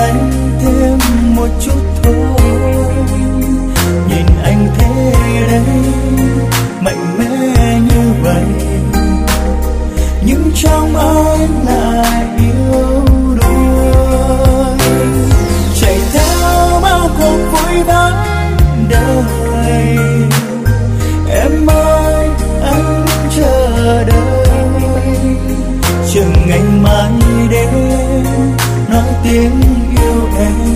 anh thêm một chút thôi. Nhìn anh thế đấy, mạnh mẽ như vậy, nhưng trong anh lại yếu đuối. Chạy theo bao cuộc vui vắng đời, em ơi anh chờ đợi, chừng ngày mai đến nói tiếng yêu em.